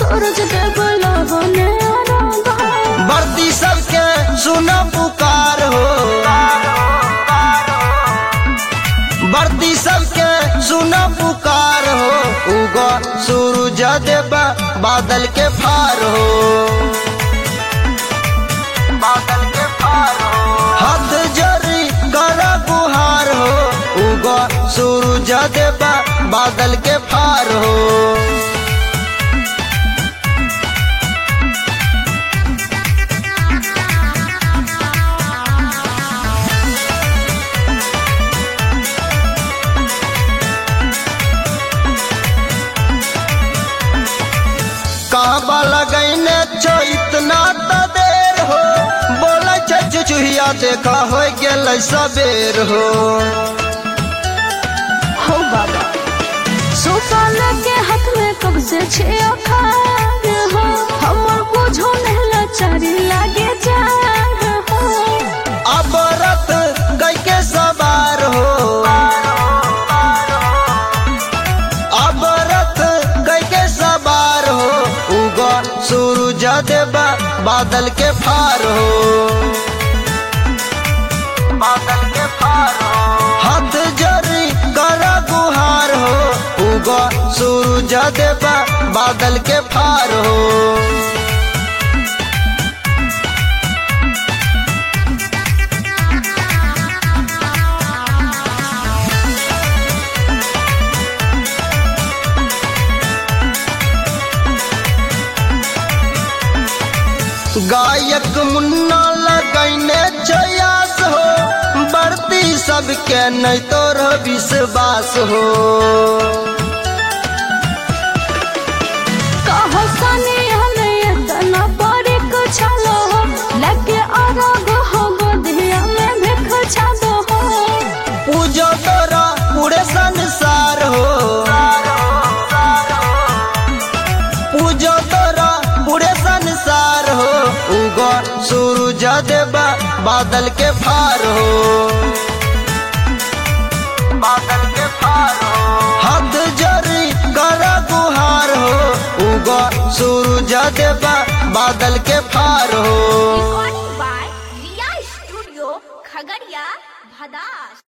सूरज देव लगने बरती सबके सुन पुकार हो, बरती सबके सुन पुकार हो। उगो सूरज देव बादल के फार हो, बादल के फार हो। हाथ जोड़ी कर गुहार हो, उगो सूरज देव बादल के फार हो। कहाँ लगैने छो इतना तो देर हो, बोले छे चुचुहिया देखा हो गेल सबेर हो। हो बाबा सुपाल के हाथ में कब से छे अखार हो, हमर बुझो नहीं लाचारी लागे जान हो। अब रथ गई के सवार हो, अब रथ गई के सवार हो। उगो सूरज देव बादल के फार हो, बादल के फार हो। हाथ जोड़ी कर गुहार हो, उगो सूरज देव बादल के फार हो। गायक मुन्ना लगैने छयास हो, बरती सबके नहीं तोर विश्वास हो। कहो सनी हमें इतना बड़े कुछ लो, लगे आरोग हो गोदिया में भिख छालो हो। पूजो तोरा पूरे संसार हो, पूजो तोरा पूरे संसार हो। उगो सूरज देव बादल के फार हो, बादल के फार हो। हाथ जोड़ी कर गुहार हो, उगो सूरज देव बादल के फार हो। Recording by Riya Studio, Khagadiya, Bhadash।